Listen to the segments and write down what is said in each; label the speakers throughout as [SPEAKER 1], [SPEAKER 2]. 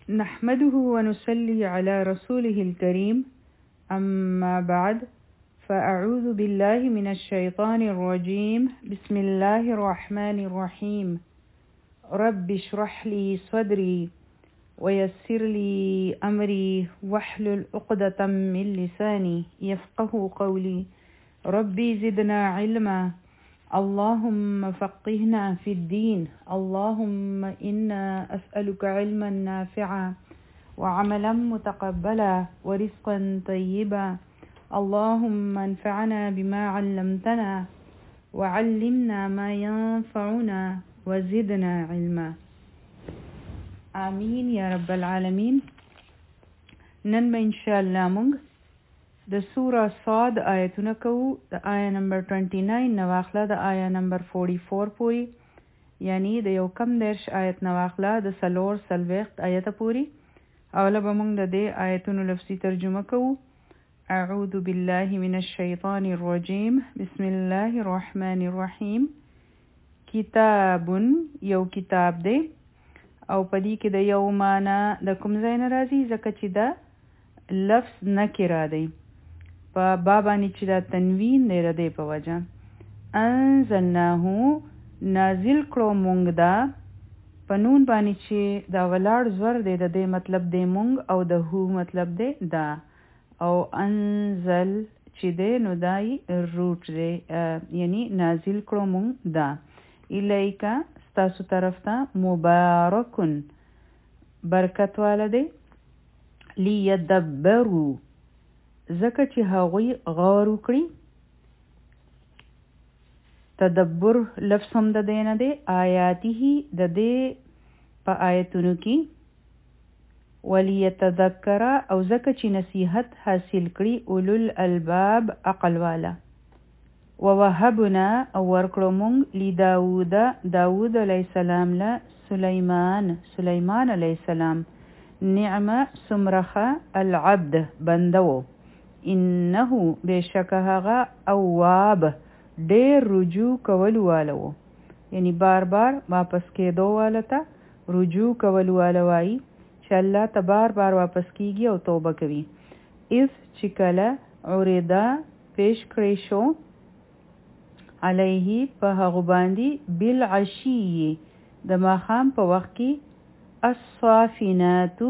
[SPEAKER 1] نحمده ونصلي على رسوله الكريم أما بعد فأعوذ بالله من الشيطان الرجيم بسم الله الرحمن الرحيم رب اشرح لي صدري ويسر لي أمري واحلل عقدة من لساني يفقه قولي ربي زدنا علما اللهم فقهنا في الدين اللهم إنا أسألك علما نافعا وعملا متقبلا ورزقا طيبا اللهم انفعنا بما علمتنا وعلمنا ما ينفعنا وزدنا علما آمين يا رب العالمين. نن به انشاءالله مونږ د سوره صاد آیتونه کوو د آیه نمبر 29 نواخله د آیه نمبر 44 پوری یعنی د یو کم درش آیت نواخله د سلور سلویخت آیت پوری اوله به مونږ د دې آیتونو لفظي ترجمه کوو. اعوذ بالله من الشیطان الرجیم بسم الله الرحمن الرحیم. کتاب یو کتاب دی او پدې کې د یو معنا د کوم ځای نه راځي ځکه چې دا لفظ نکره دی په بابانی چې دا تنوین دی ردی په وجه. انزلناه نازل کړو مونږ دا په نون باندې چې دا ولاړ زور دی د دې مطلب دی مونږ او د هو مطلب دی دا او انزل چې دی نو دای روټ دی یعنی نازل کړو مونږ دا الیکا ستاسو طرف ته مبارکن برکت والا دی لیدبرو ځکه چې هغوی غور وکړي. تدبر لفظ هم د دې نه دی آیاته د دې په آیتونو کې ولیتذکر او ځکه چې نصیحت حاصل کړي اولو الالباب عقل والا. ووهبنا او ورکړو مونږ داود علیه السلام له سلیمان علیه السلام نعمه سمرخه العبد بندو انه بشک هغه اواب ډیر رجوع کول والو یعنی بار بار واپس کېدو والته رجوع کول والو وای چې الله ته بار بار واپس کیږي او توبه کوي. اذ چې کله عرضه پیش کړی شو علیه په هغه باندې بالعشی د ماښام په وخت کې الصافنات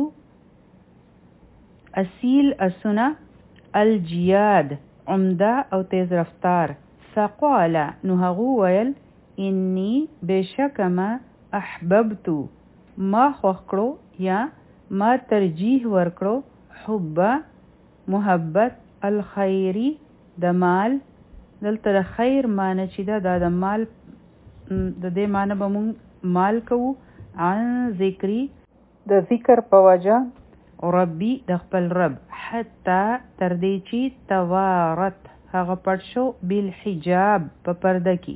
[SPEAKER 1] اصیل اسونه الجیاد عمده او تیز رفتار فقال نو هغه ویل انی بشک ما احببت ما خوښ یا ما ترجیح ورکړو حب محبت الخیری د مال دلته د خیر معنی چې دا د مال د دې معنی به مونږ مال کوو عن ذکری د ذکر په وجه ربی د خپل رب حتی تر دې چې توارت هغه پټ شو بالحجاب په پرده کې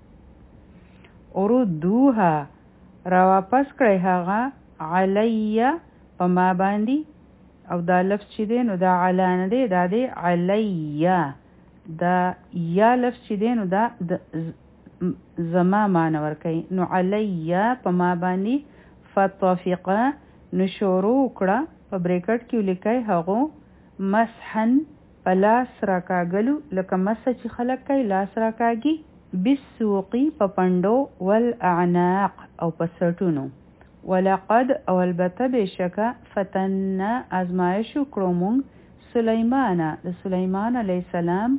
[SPEAKER 1] اردوها را واپس کړی هغه علیه په ما باندې او دا لفظ چې دی نو دا علا نه دی دا دی علیه دا یا لفظ چې دی نو دا زما معنی ورکوي نو علیه په ما باندې فتوفقه نو شروع کړه په بریکټ کې ولیکئ هغو مسحن په لاس راکاږلو لکه مسه چې خلک کوي لاس راکاږي بالسوقي په پنډو والاعناق او په سټونو ولقد او البته بشکه فتنا ازمایش کړو مونږ سلیمان د سلیمان علیه السلام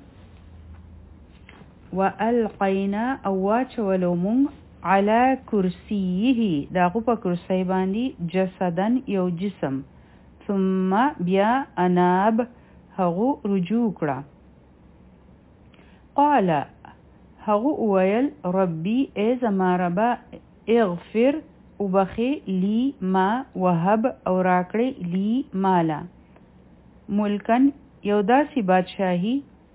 [SPEAKER 1] والقینا او واچولو مونږ علی کرسیه داغو په کرسی باندې جسدن یو جسم ثم بیا اناب هغو رجوع کړه قال هغو ویل ربی ای زما ربا اغفر وبخي لی ما وهب او راکړی لی مالا ملکن یو داسې بادشاهی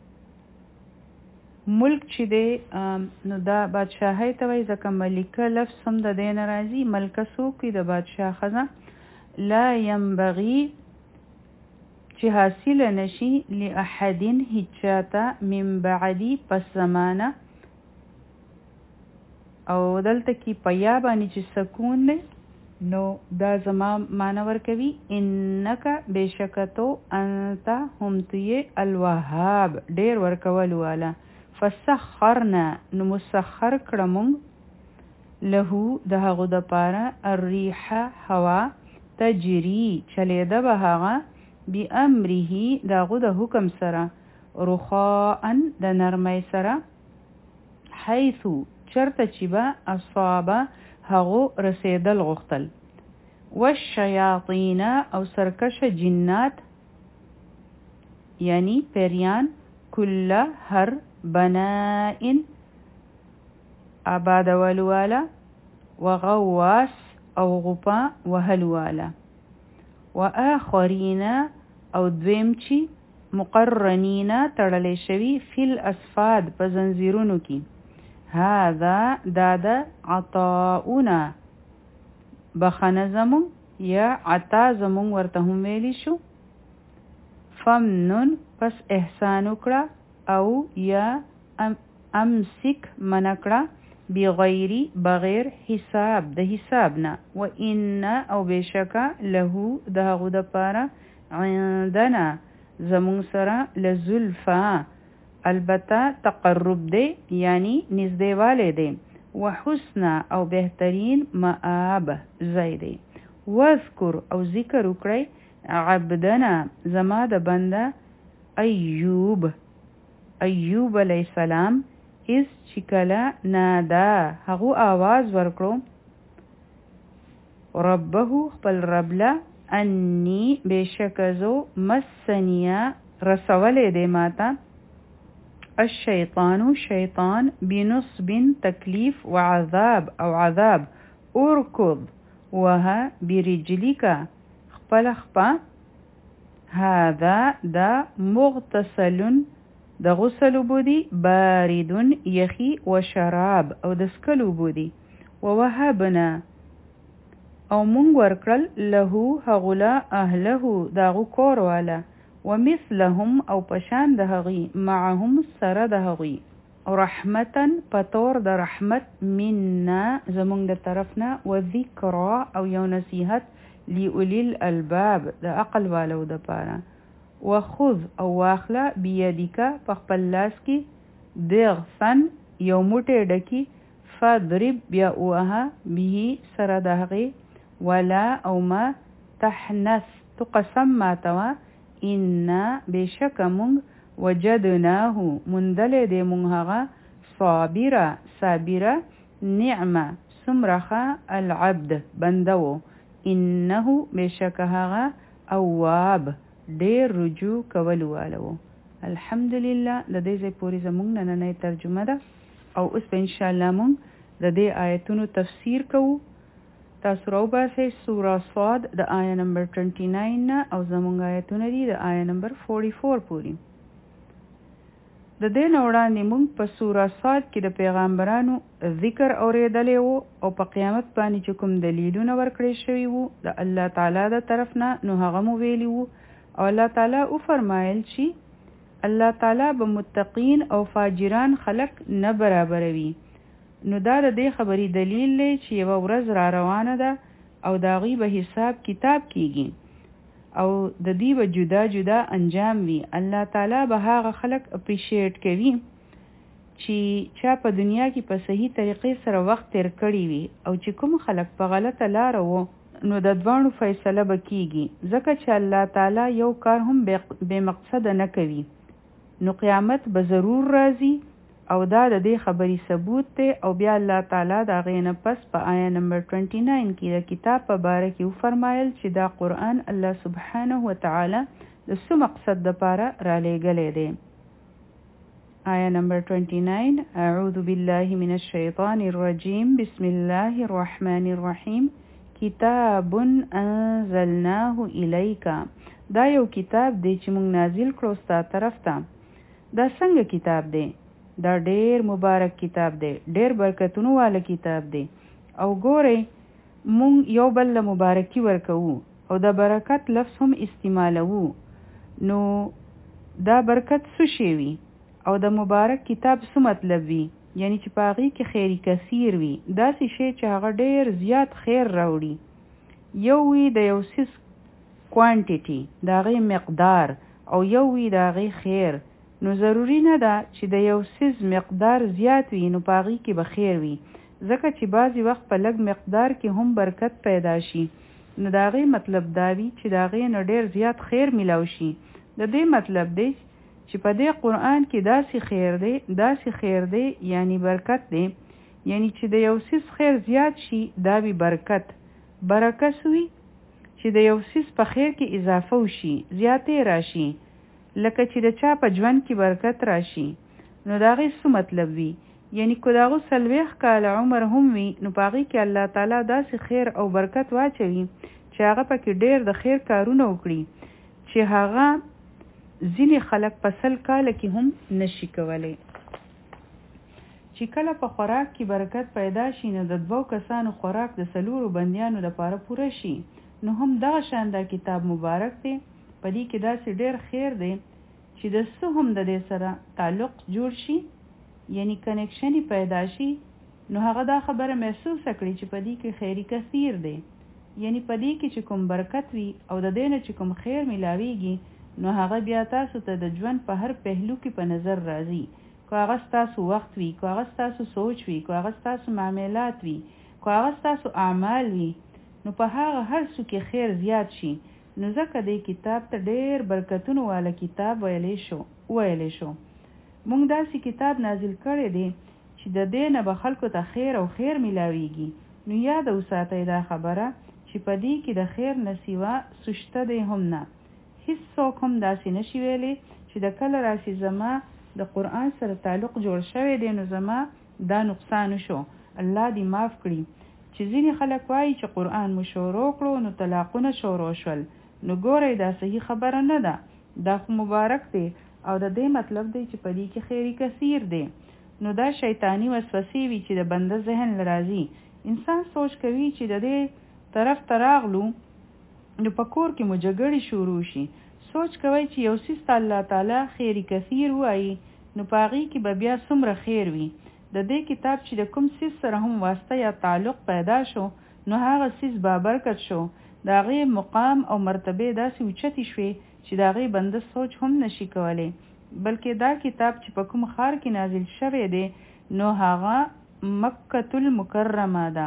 [SPEAKER 1] ملک چې دی نو دا بادشاهی ته وایي ځکه ملکه لفظ هم د دې نه راځي ملکه څوک وي د بادشاه ښځه لا ینبغي چې حاصل نشي لاحد هیچ چاته من بعدی پس زمانه او دلته کې په یا باندې چې سکون دی نو دا زما معنی ورکوي انک بشکتو انت هم توی الوهاب ډیر ورکول والا فسخرنا نو مسخر کړمون له د هغه د پاره الريح هوا تجري چلیده به هغه بامره دغه د حکم سره رخاء د نرمۍ سره حيث چرته چې به اصابه هغه رسیدل غختل والشیاطین او سرکش جنات یعنی پیریان کل هر بنائن آباد والوالا وغواس او غپا وهلوالا وآخرین او دویم چی مقرنین تړلې شوی فی الاسفاد په زنځیرونو کې هذا دادا عطاؤنا بخنه زمون یا عطا زمون ورته هم ویلی شو فمنن پس احسان وکړه او یا امسک منکړه بغیر بغیر حساب د حساب نه و ان او بشکا له دغه د پاره عندنا زمون سره لزلفا البته تقرب دی یعنی نزدېواله دی وحسن او بهترین مآب زیدی واذکر او ذکر وکړئ عبدنا زما د بنده ایوب علیہ السلام اس چکلا نادا هغه आवाज ورکړو ربه خپل ربلا انی بشکزو مسنیا رسولې دی ماته الشیطان شیطان بنصب تکلیف وعذاب او عذاب ارکض وها برجلک خپل خپا هذا دا مغتسل د غسل بودی باردن یخی وشراب او د سکلو بودی ووهبنا او مونږ ورکړل له هغلا اهله داغو کور والا ومثلهم او پشان د هغي معهم سره د هغي رحمتا پتور د رحمت منا زمونږ د طرفنا وذکرا او یو نصیحت لأولی الالباب د عقل والو د پاره وخذ او واخله بیدک په خپل لاس کې دغفن یو موټی ډکی فضرب بیا اوها به سره د هغي ولا او ما تحنث تقسم ما توا ان بشک مونږ وجدناه مندل دې مونږ هغه صابره نعمه سمرخه العبد بندو انه بشک هغه اواب ډیر رجوع کول والو الحمدلله د دې ځای پوری زمونږ نننۍ ترجمه ده او اوس ان شاء الله مونږ د دې آیتونو تفسیر کوو تاسو راوباسئ سوره صاد د آیه نمبر 29 او زمونږ آیتونه دي د آیه نمبر 44 پورې د دې وړاندې مونږ په سوره صاد کې د پیغمبرانو ذکر اورېدلې وو او په قیامت باندې چې کوم دلیلونه ورکړې شوي وو د الله تعالی د طرف نه نو هغه مو ویلي وو او الله تعالی او فرمایل چې الله تعالی به متقین او فاجران خلق نه برابروي نو دا د دې خبرې دلیل دی چې یو ورځ را روانه ده او دا غي به حساب کتاب کیږي او د دې به جدا جدا انجام وي الله تعالی به هغه خلق اپریشیټ کوي چې چا په دنیا کې په صحیح طریقې سره وخت تیر کړی وي او چې کوم خلق په غلطه لار وو نو د دوانو فیصله به کیږي ځکه چې الله تعالی یو کار هم به مقصد نه کوي نو قیامت به ضرور راځي او دا د دې خبرې ثبوت دی او بیا الله تعالی دا غینه پس په آیه نمبر 29 کې د کتاب په باره کې فرمایل چې دا قرآن الله سبحانه و تعالی د څه مقصد لپاره را لېږلی دی آیه نمبر 29 اعوذ بالله من الشیطان الرجیم بسم الله الرحمن الرحیم کتاب انزلناه الیک دا یو کتاب دی چې موږ نازل کړو ستاسو طرف ته دا څنګه کتاب دی دا ډیر مبارک کتاب دی ډیر برکتونو والا کتاب دی او ګورئ مونږ یو بل له مبارکي ورکوو او د برکت لفظ هم استعمالوو نو دا برکت څه شی وي او د مبارک کتاب څه مطلب وي یعنی چې پاغي کې خیری کثیر وي دا څه شی چې هغه ډیر زیات خیر راوړي یو وی د یو سیس کوانټیټي د هغې مقدار او یو وی د هغې خیر، نو ضروري نه ده چې د یو سیس مقدار زیات وي نو په هغې کې به خیر وي، ځکه چې بعضې وخت په لږ مقدار کې هم برکت پیدا شي، نو د هغې مطلب دا وي چې د هغې نه ډېر زیات خیر میلاو شي. د دې مطلب دی چې په دې قرآن کې داسې خیر دی یعنی برکت دی، یعنی چې د یو سیس خیر زیات شي دا وی برکت وي چې د یو سیس په خیر کې اضافه وشي، زیاتې راشي، لکه چې د چا په ژوند کې برکت راشي، نو د هغې څه مطلب وي؟ یعنی که د هغو 40 کاله عمر هم وي نو په هغې کې الله تعالی داسې خیر او برکت واچوي چې هغه پکې ډېر د خیر کارونه وکړي چې هغه ځینې خلک په 100 کاله کې هم نشي کولی. چې کله په خوراک کې برکت پیدا شي نو د 2 کسانو خوراک د 4 بندیانو لپاره پوره شي، نو هم دغه شان دا کتاب مبارک دی، په دې کې داسې ډېر خیر دی چې د څه هم د دې سره تعلق جوړ شي یعنی کنیکشن پیدا شي، نو هغه دا خبره محسوسه کړي چې په دې کې خیری کثیر دی، یعنی په دې کې چې کوم برکت وي او د دې نه چې کوم خیر ملاویږي نو هغه بیا تاسو ته د ژوند په هر پهلو کې په نظر راځي، که هغه ستاسو وخت وي، که هغه ستاسو سوچ وي، که هغه ستاسو معاملات وي، که هغه ستاسو اعمال وي، نو په هغه هر څه کې خیر زیات شي، نو ځکه دې کتاب ته ډېر برکتونو والا کتاب ویلی شو. مونږ داسې کتاب نازل کړی دی چې د دې نه به خلکو ته خیر او خیر ملاویږي، نو یاد وساتئ دا خبره چې په دې کې د خیر نه سوا سشته دی هم نه، هیڅ څوک هم داسې نشي ویلی چې د کله راشي زما د قرآن سره تعلق جوړ شوی دی نو زما دا نقصان شو، الله دې معاف کړي. چې ځینې خلک وایي چې قرآن مو شروع کړو نو طلاقونه شروع شول، نو ګورئ دا صحیح خبره نه ده، دا خو مبارک دی او د دې مطلب دی چې په دې کې خیری کثیر دی، نو دا شیطانی وسوسې وي چې د بنده ذهن لراځي، انسان سوچ کوي چې د دې طرف ته راغلو نو په کور کې مو جګړې شروع شي، سوچ کوي چې یو څیز ته الله تعالی خیری کثیر وایي نو په هغې کې به بیا څومره خیر وي. د دې کتاب چې د کوم څیز سره هم واسطه یا تعلق پیدا شو نو هغه څیز بابرکت شو، د هغې مقام او مرتبه داسې اوچتې شوې چې د هغې بنده سوچ هم نشي کولی، بلکې دا کتاب چې په کوم ښار کې نازل شوی دی نو هغه مکة المکرمه ده،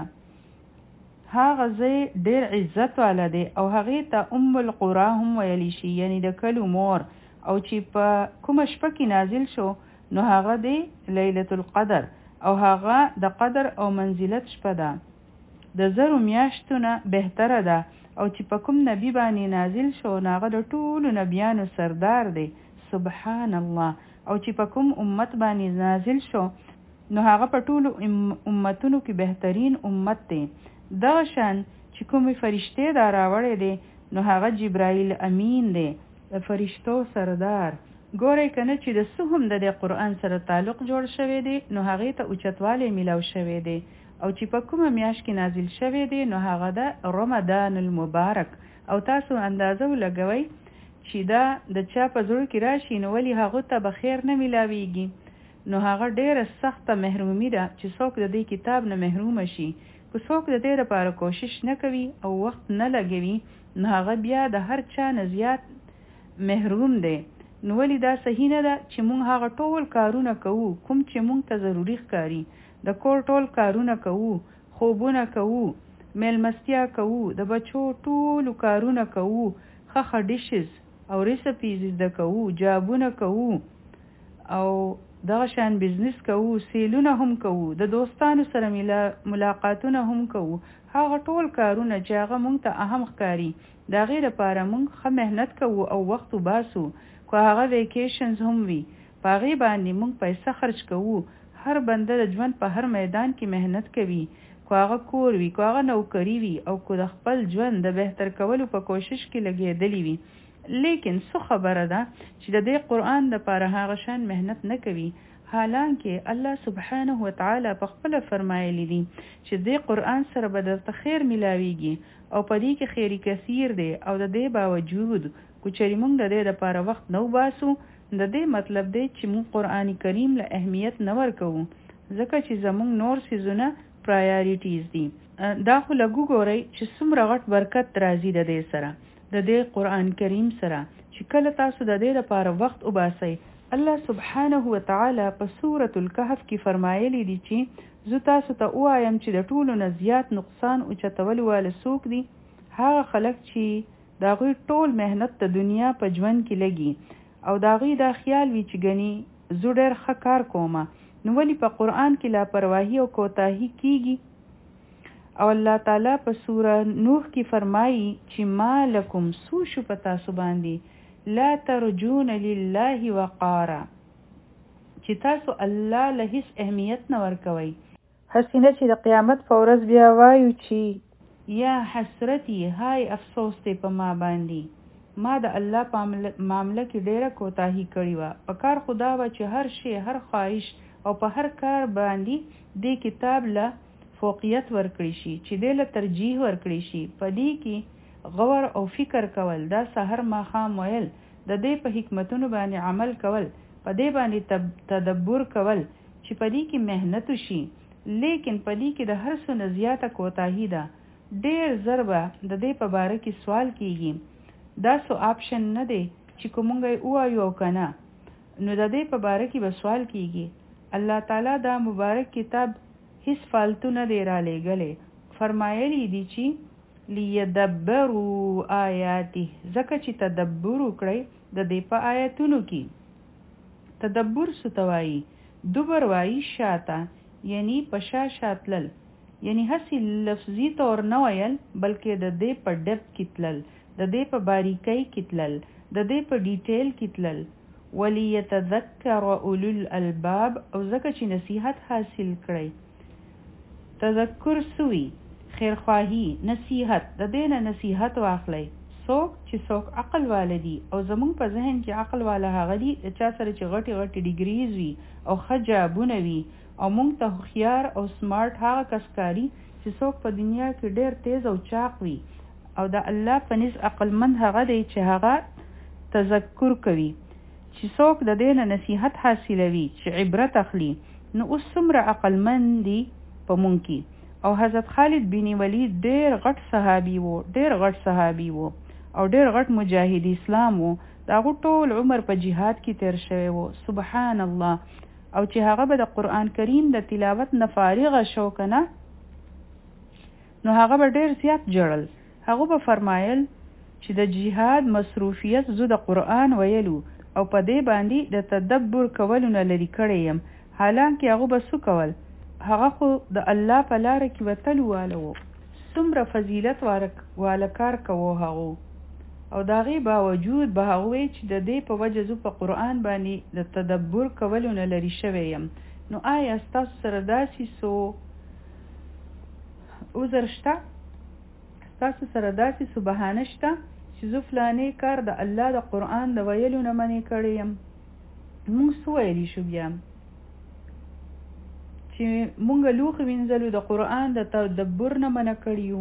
[SPEAKER 1] هغه ځای ډېر عزت والا دی او هغې ته القرى هم ویلی شي، یعنی د کلو مور، او چې په کومه شپه کې نازل شو نو هغه دی لیلة القدر، او هغه د قدر او منزلت شپه ده، د 1000 میاشتو نه بهتره ده، او چې په کوم نبی باندې نازل شو نو هغه د ټولو نبیانو سردار دی، سبحان الله، او چې په کوم امت باندې نازل شو نو هغه په ټولو امتونو کې بهترین امت دی. دغه شان چې کومې فرشتې دا راوړی دی نو هغه جبرائیل امین دی، د فرشتو سردار. ګورئ کنه چې د څه هم د قرآن سره تعلق جوړ شوی دی نو هغې ته اوچتوالی میلاو شوی دی، او چې په کومه میاشت کې نازل شوی دی نو هغه ده رمضان المبارک، او تاسو اندازه ولګوئ چې دا د چا په زړه کې راشي نو ولې هغه ته به خیر نه میلاویږي، نو هغه ډیره سخته محرومي ده چې څوک د دې کتاب نه محروم شي، که څوک د دې لپاره کوشش نه کوي او وخت نه لګوي نو هغه بیا د هر چا نه زیات محروم دی. نو ولې دا صحیح نه ده چې مونږ هغه ټول کارونه کوو کوم چې مونږ ته ضروري ښکاري، د کور ټول کارونه کوو، خوبونه کوو، میلمستیا کوو، د بچو ټولو کارونه کوو، ښه ډیشز او ریسپیز زده کوو، جابونه کوو، او دغه شان بزنس کوو، سیلونه هم کوو، د دوستانو سره ملاقاتونه هم کوو، هغه ټول کارونه چې هغه مونږ ته اهم ښکاري د هغې لپاره مونږ ښه محنت کوو او وخت وباسو، که هغه ویکیشنز هم وي په هغې باندې مونږ پیسه خرج کوو. هر بنده د ژوند په هر میدان کې محنت کوي، که هغه کور وي، که هغه نوکري وي، او که د خپل ژوند د بهتر کولو په کوشش کې لګېدلی وي، لیکن څه خبره ده چې د دې قرآن دپاره هغه شان محنت نه کوي، حالانکه الله سبحانه وتعالی په خپله فرمایلی دي چې دې قرآن سره به درته خیر ملاویږي او په دې کې خیری کثیر دی، او د دې باوجود که چېرې موږ د دې دپاره وخت نه وباسو د دې مطلب دی چې موږ قرآن کریم له اهمیت نه ورکوو، ځکه چې زموږ نور څیزونه پرایاریټیز دي. دا خو لګو ګورئ چې څومره غټ برکت راځي د دې سره د دې قرآن کریم سره چې کله تاسو د دې لپاره وخت وباسئ. الله سبحانه وتعالی په سورة الکهف کې فرمایلی دي چې زه تاسو ته وایم چې د ټولو نه زیات نقصان اوچتول واله څوک دي؟ هغه خلک چې د هغوی ټول مهنت د دنیا په ژوند کې لګي او د هغوی دا خیال وي چې ګنې زه ډېر ښه کار کومه، نو ولې په قرآن کې لاپرواهي او کوتاهي کیږي؟ او الله تعالی په سوره نوح کې فرمایي چې ما لکم سو شو په تاسو باندې لا ترجون لله وقارا، چې تاسو الله له هیڅ اهمیت نه ورکوئ. حسینه چې د قیامت په ورځ بیا وایو چې یا حسرتي هاي افسوس دی په ما باندې، ما د الله په معامله کې ډیره کوتاهي کړې وه. په کار خدا وه چې هر شی هر خواهش او په هر کار باندې دې کتاب له فوقیت ورکړي شي، چې دې له ترجیح ورکړي شي. په دې کې غور او فکر کول، دا سحر ماښام ویل، د دې په حکمتونو باندې عمل کول، په دې باندې تدبر کول چې په دې کې محنت شي. لیکن په دې کې د هر څه نه زیاته کوتاهي ده. ډېر زر به د دې په باره کې سوال کیږي. دا سو آپشن نه دی چې کومونږ یې ووایو او که نه، نو د دې په باره کې به سوال کیږي. الله تعالی دا مبارک کتاب هیڅ فالتو نه دی را لېږلی. فرمایلی دي چې لیدبروا آیاته، ځکه چې تدبر وکړئ د دې په آیاتونو کې. تدبر څه ته وایي؟ دبر وایي شاته، یعنی په شا شاتلل، یعنی هسې لفظي طور نه ویل بلکې د دې په ډیپت کې تلل، د دې په باریکۍ کې تلل، د دې په ډیټیل کې تلل. ولیتذکر اولو الالباب، او ځکه چې نصیحت حاصل کړئ. تذکر سوی خیرخواهی، نصیحت، د دې نه نصیحت واخلئ. څوک چې څوک عقل والا دي، او زمونږ په ذهن کې عقل والا هغه دي چا سره چې غټي غټي ډیګریز وي او ښه جابونه وي، او مونږ ته هوښیار او سمارټ هغه کس کاري چې څوک په دنیا کې ډېر تیز او چاق وي. او د الله په نزد عقلمند هغه دی چې هغه تذکر کوي، چې څوک د دې نه نصیحت حاصلوي، چې عبرت اخلي. نو اوس څومره عقلمند دي په مونږ کې. او حضرت خالد بن ولید ډېر غټ صحابي وو، ډېر غټ صحابي وو او ډېر غټ مجاهد اسلام وو. د هغه ټول عمر په جهاد کې تیر شوی وو. سبحان الله. او چې هغه به د قرآن کریم د تلاوت نه فارغه شو کنه، نو هغه به ډېر زیات جړل. هغه به فرمایل چې د جهاد مصروفیت زه د قرآن ویلو او په دې باندې د تدبر کولو نه لرې کړی یم. حالانکه هغه به څه کول؟ هغه خو د الله په لاره کې وتلو واله وو. څومره فضیلت واله کار کوو هغو، او د هغې باوجود به هغه وایي چې د دې په وجه زه په قرآن باندې د تدبر کولو نه لرې شوی یم. نو آیا ستاسو سره داسې څو عذر شته؟ ستاسو سره داسې څه بهانه شته چې زه فلانې کار د الله د قرآن د ویلو نه منې کړی یم؟ مونږ څه ویلی شو بیا؟ چې مونږ لوښي وینځلو د قرآن د تدبر نه منع کړي یو.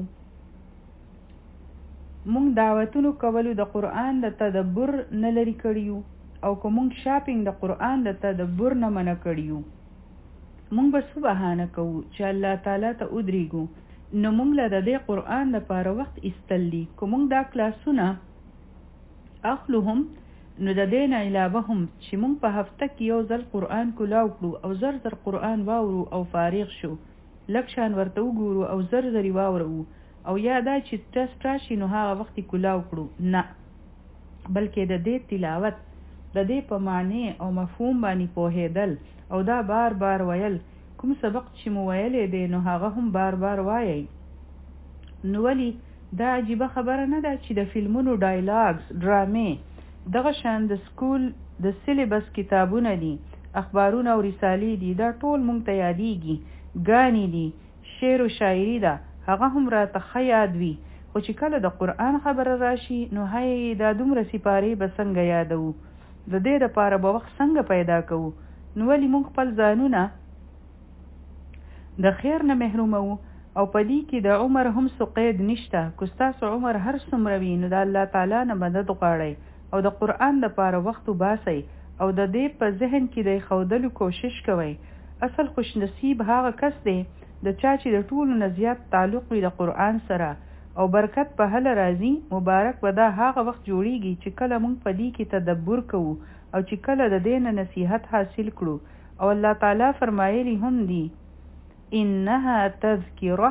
[SPEAKER 1] مونږ دعوتونو کولو د قرآن د تدبر نه لري کړي یو. او که مونږ شاپینګ د قرآن د تدبر نه منع کړي یو. مونږ به څه بهانه کوو چې الله تعالی ته ودرېږو؟ نو مونږ له د دې قرآن لپاره وخت ایستل دي. که مونږ دا کلاسونه اخلو هم، نو د دې نه علاوه هم چې مونږ په هفته کې یو ځل قرآن کلاو کړو او زر زر قرآن واورو او فارغ شو، لږ شان ورته وګورو او زر زرې واورو، او یا دا چې ټسټ راشي نو هغه وخت کلاو کړو، نه، بلکې د دې تلاوت، د دې په معنی او مفهوم باندې پوهېدل او دا بار بار ویل. کوم سبق چې مو ویلې دی نو هغه هم بار بار وایي. نو ولی دا عجیبه خبره نه ده چې د فلمونو ډایلاګز، ډرامې، دغه شان د سکول د سیلیبس کتابونه دي، اخبارونه او رسالې دي، دا ټول مونږ ته یادېږي. ګانې دي، شعر و شاعري ده، هغه هم راته ښه یاد وي. خو چې کله د قرآن خبره راشي نو هی دا دومره سپارې به څنګه یادوو؟ د دې دپاره به وخت څنګه پیدا کوو؟ نو ولې مونږ خپل ځانونه د خیر نه محروموو؟ او په دې کې د عمر هم څه قید نشته. که ستاسو عمر هر څومره وي نو د الله تعالی نه مدد غواړئ او د قرآن لپاره وخت وباسئ او د دې په ذهن کې د ښودلو کوشش کوئ. اصل خوش نصیب هغه کس دی د چا چې د ټولو نه زیات تعلق وي د قرآن سره او برکت په هله راځي، مبارک به دا هغه وخت جوړیږي چې کله موږ په دې کې تدبر کوو او چې کله د دې نه نصیحت حاصل کړو. او الله تعالی فرمایلی هم دي انها تذکره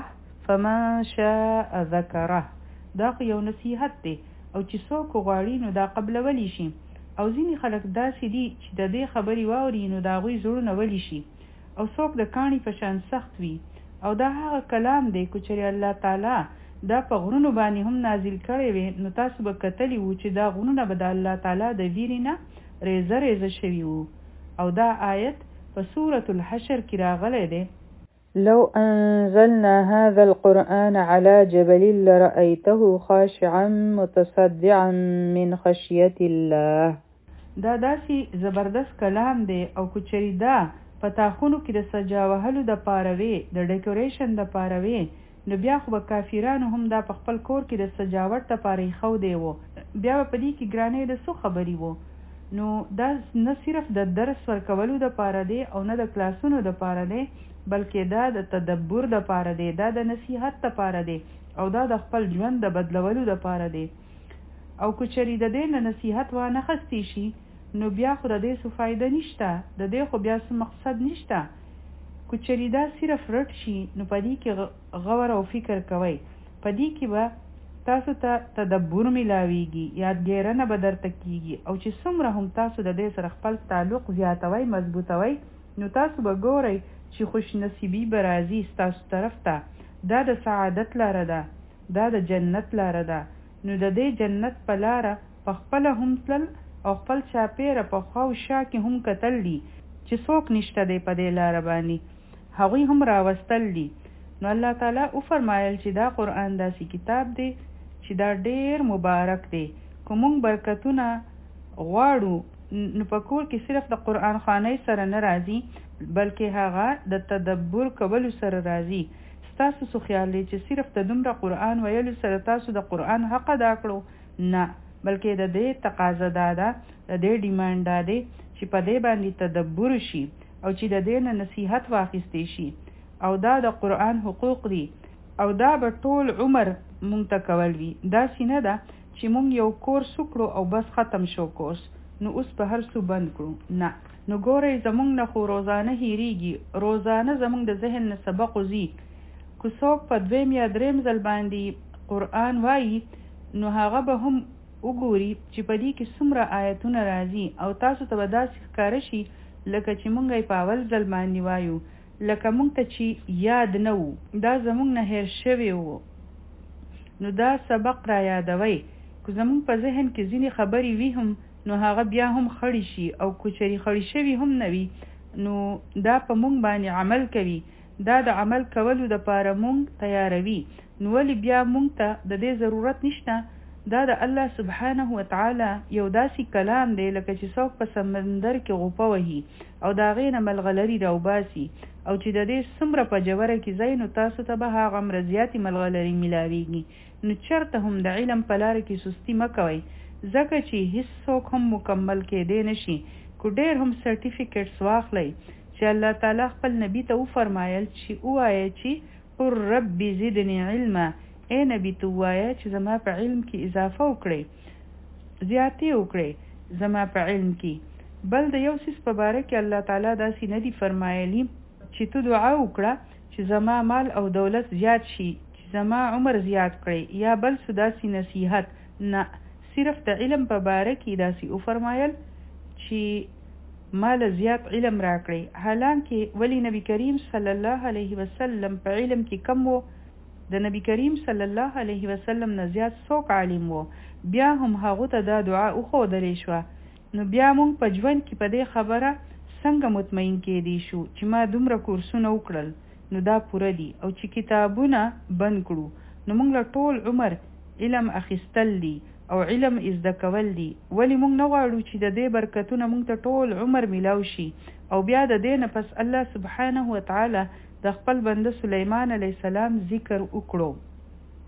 [SPEAKER 1] فمن شاء ذکره، دا خو یو نصیحت دی او چې څوک غواړي نو دا قبلولی شي. او ځینې خلک داسې دي چې د دې خبرې واوري نو د هغوی زړونه ولی شي او څوک د کاڼي په شان سخت وي. او دا هغه کلام دی که چېرې الله تعالی دا په غرونو باندې هم نازل کړی وي نو تاسو به کتلی وو چې دا غرونه به د الله تعالی د ویرې نه ریزه ریزه شوي وو. او دا آیت په سورة الحشر کې راغلی دی لو أنزلنا هذا القرآن على جبل لرأيته خاشعا متصدعا من خشية الله. دا داسې زبردست کلام دی او که چېرې دا په تاخونو کې د سجا وهلو د پاره وي، د ډیکوریشن د پاره وي، نو بیا خو به کافرانو هم دا په خپل کور کې د سجاوټ لپاره ایښودی وو، بیا به په دې کې ګرانۍ د څه خبرې وو. نو دا نه صرف د درس ورکولو د پاره دی او نه د کلاسونو د پاره دی، بلکې دا د تدبر د پاره دی، دا د نصیحت د پاره دی او دا د خپل ژوند د بدلولو د پاره دی. او که چېرې د دې نه نصیحت وانخستی شي نو بیا خو د دې څه فایده نشته، د دې خو بیا څه مقصد نشته. که چېرې دا صرف رټ شي نو په دې کې غور او فکر کوئ، په دې کې به تاسو ته تدبر ملاویږي، یادګیرنه به درته کیږي او چې څومره هم تاسو د دې سره خپل تعلق زیاتوئ مضبوطوئ نو تاسو به ګورئ چې خوش نصیبی به راځي ستاسو طرف ته. دا د سعادت لاره ده، دا د جنت لاره ده. نو د دې جنت په لاره په خپله هم تلل او خپل چاپیره په خوا او شا کې هم کتل دي چې څوک نشته دی په دې لاره باندې، هغوی هم راوستل دي. نو الله تعالی وفرمایل چې دا قرآن داسې کتاب دی چې دا ډیر مبارک دی. که مونږ برکتونه غواړو نو په کور کې صرف د قرآن خوانۍ سره نه راځي بلکې هغه د تدبر کولو سره راځي. ستاسو څه خیال دی چې صرف د دومره قرآن ویلو سره تاسو د قرآن حق ادا کړو؟ نه، بلکې د دې تقاضا دا ده، د دې ډیمانډ دا دی چې په دې باندې تدبر شي او چې د دې نه نصیحت واخیستی شي. او دا د قرآن حقوق دي او دا به ټول عمر مونږ ته کول وي. داسې نه ده چې مونږ یو کورس وکړو او بس ختم شو کورس نو اوس به هر څه بند کړو. نه، نو ګورئ زمونږ نه خو روزانه هیریږي، روزانه زمونږ د ذهن نه سبق وځي. که څوک په دویم یا دریم ځل باندې قرآن وایي نو هغه به هم وګوري چې په دې کې څومره آیتونه راځي او تاسو ته به داسې ښکاره شي لکه چې مونږ یې په اول ځل باندې وایو، لکه مونږ ته چې یاد نه وو، دا زمونږ نه هیر شوی وو. نو دا سبق را یادوي. که زمونږ په ذهن کې ځینې خبرې وي هم نو هغه بیا هم خړی شي او که چېرې خړی شوي هم نه وي نو دا په مونږ باندې عمل کوي، دا د عمل کولو دپاره مونږ تیاروي. نو ولې بیا مونږ ته د دې ضرورت نشته؟ دا د الله سبحانه وتعالی یو داسې کلام دی لکه چې څوک په سمندر کې غوپه وهي او د هغې نه ملغلرې راوباسي او چې د دې څومره په جوره کې ځای نو تاسو ته به هغومره زیاتې ملغلرې میلاویږي. نو چېرته هم د علم په لاره کې سستي مه کوئ، ځکه چې هیڅ څوک هم مکمل کېدی نشي. که ډېر هم سرټیفیکټس واخلئ چې الله تعالی خپل نبي ته وفرمایل چې ووایه چې قل رب زدنی علما، اے نبی تو وایه چې زما په علم کې اضافه وکړئ، زیاتې وکړئ زما په علم کې. بل د یو څیز په باره کې الله تعالی داسې نه دي فرمایلی چې ته دعا وکړه چې زما مال او دولت زیات شي، چې زما عمر زیات کړئ، یا بل څه داسې نصیحت نه. صرف د علم په باره کې داسې وفرمایل چې مال زیات علم را کړئ. حالانکه ولی نبی کریم صلی الله علیه وسلم په علم کې کم وو، د نبی کریم صلی الله علیه وسلم نه زیات څوک عالم وو، بیا هم هغه ته دا دعا وښودلی شوه. نو بیا مونږ په ژوند کې په دې خبره څنګه مطمئن کېدی شو چې ما دومره کورسونه وکړل نو دا پوره دي، او چې کتابونه بند کړو نو مونږ له ټول عمر علم اخیستل دي او علم ازده کول دي. ولی مونږ نه غواړو چې د دې برکتونه مونږ ته ټول عمر میلاو شي او بیا د دې نه پس الله سبحانه وتعالی د خپل بنده سلیمان علیه السلام ذکر وکړو.